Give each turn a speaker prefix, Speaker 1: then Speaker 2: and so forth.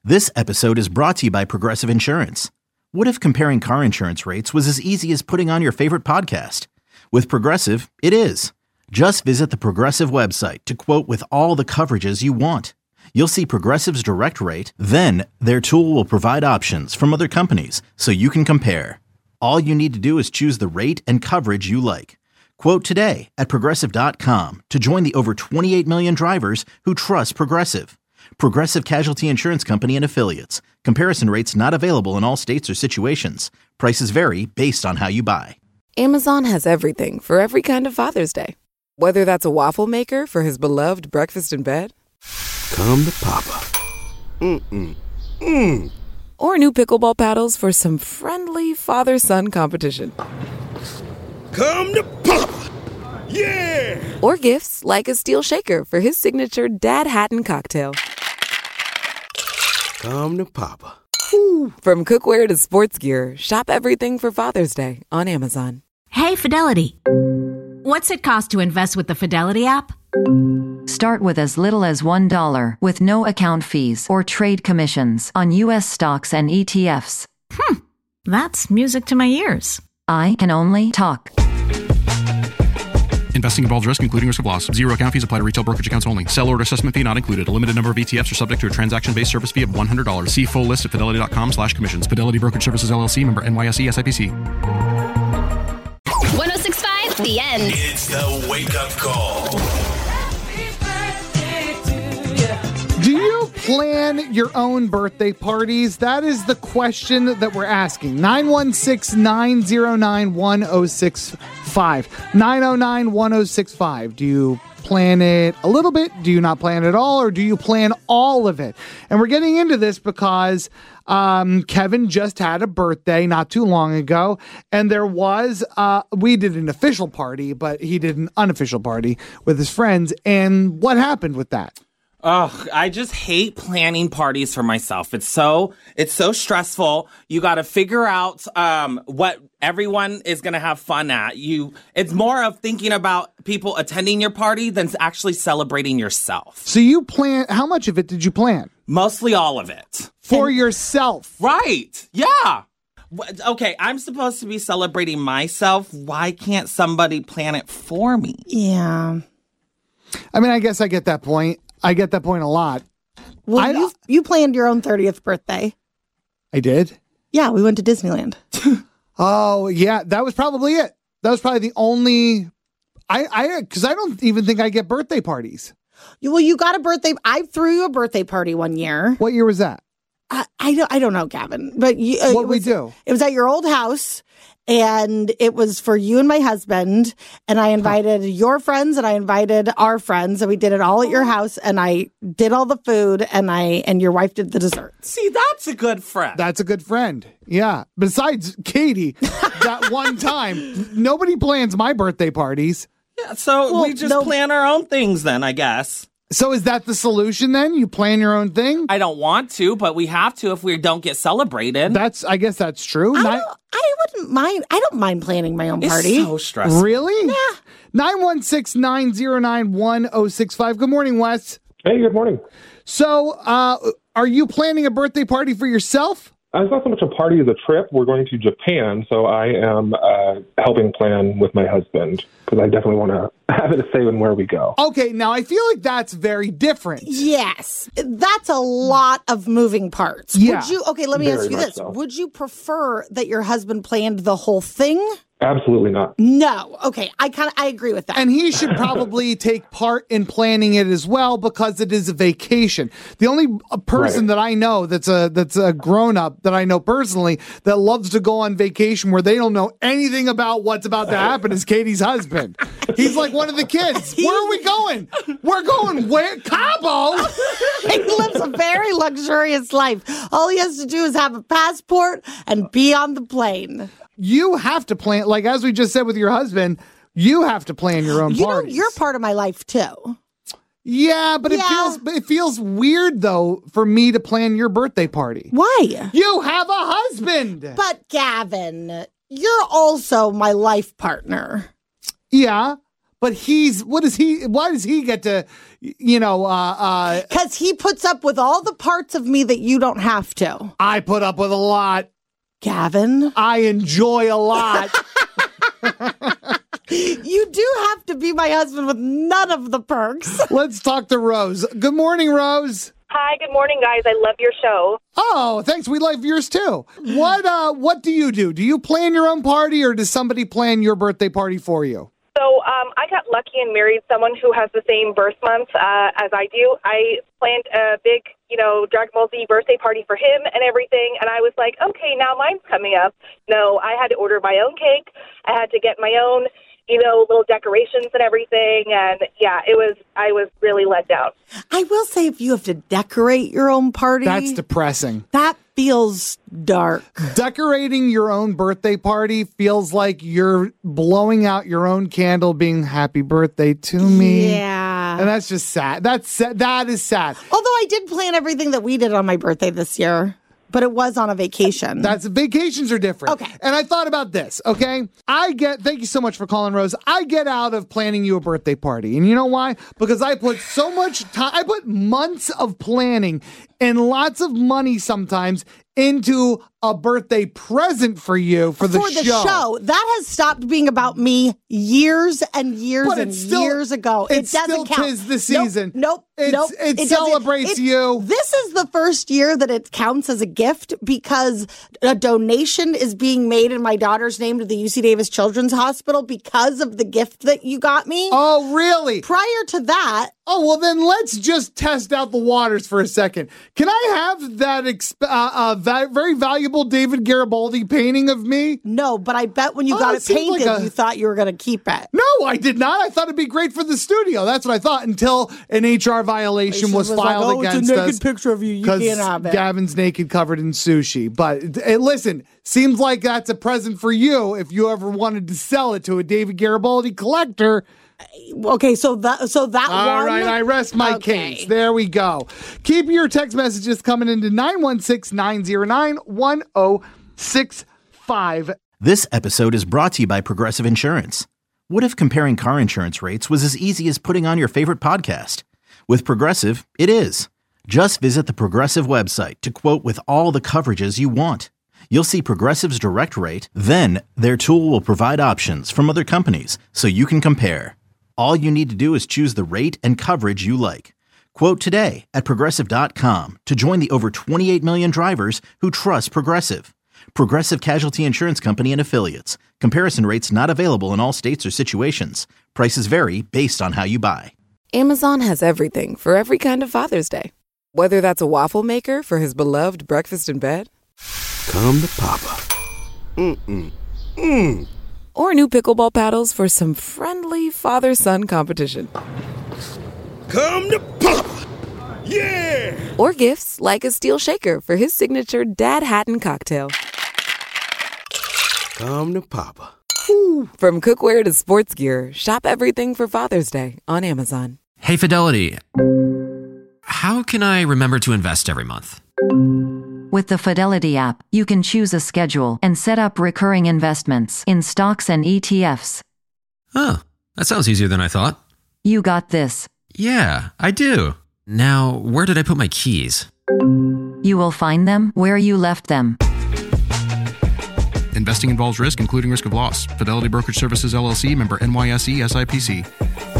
Speaker 1: This episode is brought to you by Progressive Insurance. What if comparing car insurance rates was as easy as putting on your favorite podcast? With Progressive, it is. Just visit the Progressive website to quote with all the coverages you want. You'll see Progressive's direct rate, then their tool will provide options from other companies so you can compare. All you need to do is choose the rate and coverage you like. Quote today at Progressive.com to join the over 28 million drivers who trust Progressive. Progressive Casualty Insurance Company and Affiliates. Comparison rates not available in all states or situations. Prices vary based on how you buy.
Speaker 2: Amazon has everything for every kind of Father's Day. Whether that's a waffle maker for his beloved breakfast in bed.
Speaker 3: Come to Papa.
Speaker 2: Or new pickleball paddles for some friendly father-son competition.
Speaker 3: Come to Papa. Yeah!
Speaker 2: Or gifts like a steel shaker for his signature Dad Hatton cocktail.
Speaker 3: Come to Papa.
Speaker 2: From cookware to sports gear, shop everything for Father's Day on Amazon.
Speaker 4: Hey, Fidelity. What's it cost to invest with the Fidelity app?
Speaker 5: Start with as little as $1 with no account fees or trade commissions on U.S. stocks and ETFs.
Speaker 4: That's music to my ears.
Speaker 5: I can only talk.
Speaker 6: Investing involves risk, including risk of loss. Zero account fees apply to retail brokerage accounts only. Sell order assessment fee not included. A limited number of ETFs are subject to a transaction-based service fee of $100. See full list at fidelity.com/commissions. Fidelity Brokerage Services, LLC, member NYSE, SIPC.
Speaker 7: 106.5, The End.
Speaker 8: It's the wake-up call.
Speaker 9: Do you plan your own birthday parties? That is the question that we're asking. 916-909-1065. 909-1065. Do you plan it a little bit? Do you not plan it at all? Or do you plan all of it? And we're getting into this because Kevin just had a birthday not too long ago. And there was, we did an official party, but he did an unofficial party with his friends. And what happened with that?
Speaker 10: Ugh, I just hate planning parties for myself. It's so stressful. You got to figure out what everyone is going to have fun at. It's more of thinking about people attending your party than actually celebrating yourself.
Speaker 9: So you plan, how much of it did you plan?
Speaker 10: Mostly all of it.
Speaker 9: For yourself.
Speaker 10: Right. Yeah. Okay, I'm supposed to be celebrating myself. Why can't somebody plan it for me?
Speaker 11: Yeah.
Speaker 9: I mean, I guess I get that point. I get that point a lot.
Speaker 11: Well, you planned your own 30th birthday.
Speaker 9: I did?
Speaker 11: Yeah, we went to Disneyland.
Speaker 9: Oh, yeah. That was probably it. That was probably the only... Because I don't even think I get birthday parties.
Speaker 11: Well, you got a birthday... I threw you a birthday party one year.
Speaker 9: What year was that?
Speaker 11: I don't know, Gavin. But
Speaker 9: what we do?
Speaker 11: It was at your old house, and it was for you and my husband. And I invited your friends, and I invited our friends, and we did it all at your house. And I did all the food, and your wife did the desserts.
Speaker 10: See, that's a good friend.
Speaker 9: That's a good friend. Yeah. Besides Katie, that one time, nobody plans my birthday parties.
Speaker 10: Yeah, so we just plan our own things then, I guess.
Speaker 9: So is that the solution then? You plan your own thing?
Speaker 10: I don't want to, but we have to if we don't get celebrated.
Speaker 9: I guess that's true.
Speaker 11: I wouldn't mind. I don't mind planning my own party.
Speaker 10: It's so stressful.
Speaker 9: Really?
Speaker 11: Yeah.
Speaker 9: 916-909-1065. Good morning, Wes.
Speaker 12: Hey, good morning.
Speaker 9: So, are you planning a birthday party for yourself?
Speaker 12: It's not so much a party as a trip. We're going to Japan, so I am helping plan with my husband because I definitely want to have it a say in where we go.
Speaker 9: Okay, now I feel like that's very different.
Speaker 11: Yes, that's a lot of moving parts.
Speaker 9: Yeah.
Speaker 11: Let me ask you this.
Speaker 12: So.
Speaker 11: Would you prefer that your husband planned the whole thing?
Speaker 12: Absolutely not.
Speaker 11: No. Okay, I agree with that.
Speaker 9: And he should probably take part in planning it as well because it is a vacation. The only person that I know that's a grown up that I know personally that loves to go on vacation where they don't know anything about what's about to happen is Katie's husband. He's like one of the kids. Where are we going? We're going where? Cabo.
Speaker 11: He lives a very luxurious life. All he has to do is have a passport and be on the plane.
Speaker 9: You have to plan, like as we just said with your husband, you have to plan your own parties.
Speaker 11: You're part of my life too.
Speaker 9: Yeah, but it feels weird though for me to plan your birthday party.
Speaker 11: Why?
Speaker 9: You have a husband.
Speaker 11: But Gavin, you're also my life partner.
Speaker 9: Yeah, But why does he get to,
Speaker 11: because he puts up with all the parts of me that you don't have to.
Speaker 9: I put up with a lot.
Speaker 11: Gavin.
Speaker 9: I enjoy a lot.
Speaker 11: You do have to be my husband with none of the perks.
Speaker 9: Let's talk to Rose. Good morning, Rose.
Speaker 7: Hi, good morning, guys. I love your show.
Speaker 9: Oh, thanks. We love yours too. What do you do? Do you plan your own party, or does somebody plan your birthday party for you?
Speaker 7: So I got lucky and married someone who has the same birth month as I do. I planned a big, Dragon Ball Z birthday party for him and everything, and I was like, okay, now mine's coming up. No, I had to order my own cake. I had to get my own, little decorations and everything, and yeah, I was really let down.
Speaker 11: I will say, if you have to decorate your own party,
Speaker 9: that's depressing.
Speaker 11: That feels dark.
Speaker 9: Decorating your own birthday party feels like you're blowing out your own candle, being happy birthday to me.
Speaker 11: Yeah.
Speaker 9: And that's just sad. That is sad.
Speaker 11: Although I did plan everything that we did on my birthday this year. But it was on a vacation.
Speaker 9: Vacations are different.
Speaker 11: Okay.
Speaker 9: And I thought about this, okay? Thank you so much for calling, Rose. I get out of planning you a birthday party. And you know why? Because I put so much time, I put months of planning and lots of money sometimes into a birthday present for you for the show.
Speaker 11: That has stopped being about me years and years years ago. It doesn't count.
Speaker 9: Tis the season.
Speaker 11: Nope.
Speaker 9: It celebrates you.
Speaker 11: This is the first year that it counts as a gift because a donation is being made in my daughter's name to the UC Davis Children's Hospital because of the gift that you got me.
Speaker 9: Oh, really?
Speaker 11: Prior to that.
Speaker 9: Oh, well, then let's just test out the waters for a second. Can I have that very valuable David Garibaldi painting of me?
Speaker 11: No, but I bet when you got it painted, you thought you were going to keep it.
Speaker 9: No, I did not. I thought it'd be great for the studio. That's what I thought until an HR violation was filed against us.
Speaker 11: It's a naked picture of you. You can't have it.
Speaker 9: Gavin's naked, covered in sushi. But listen, seems like that's a present for you if you ever wanted to sell it to a David Garibaldi collector.
Speaker 11: Okay, so that
Speaker 9: All right, I rest my case. There we go. Keep your text messages coming into 916-909-1065.
Speaker 1: This episode is brought to you by Progressive Insurance. What if comparing car insurance rates was as easy as putting on your favorite podcast? With Progressive, it is. Just visit the Progressive website to quote with all the coverages you want. You'll see Progressive's direct rate, then their tool will provide options from other companies so you can compare. All you need to do is choose the rate and coverage you like. Quote today at Progressive.com to join the over 28 million drivers who trust Progressive. Progressive Casualty Insurance Company and Affiliates. Comparison rates not available in all states or situations. Prices vary based on how you buy.
Speaker 2: Amazon has everything for every kind of Father's Day. Whether that's a waffle maker for his beloved breakfast in bed.
Speaker 3: Come to Papa.
Speaker 2: Or new pickleball paddles for some friendly father-son competition.
Speaker 3: Come to Papa. Yeah!
Speaker 2: Or gifts like a steel shaker for his signature Dad Hatton cocktail.
Speaker 3: Come to Papa.
Speaker 2: From cookware to sports gear, shop everything for Father's Day on Amazon.
Speaker 13: Hey, Fidelity. How can I remember to invest every month?
Speaker 5: With the Fidelity app, you can choose a schedule and set up recurring investments in stocks and ETFs.
Speaker 13: Oh, that sounds easier than I thought.
Speaker 5: You got this.
Speaker 13: Yeah, I do. Now, where did I put my keys?
Speaker 5: You will find them where you left them.
Speaker 6: Investing involves risk, including risk of loss. Fidelity Brokerage Services, LLC, member NYSE, SIPC.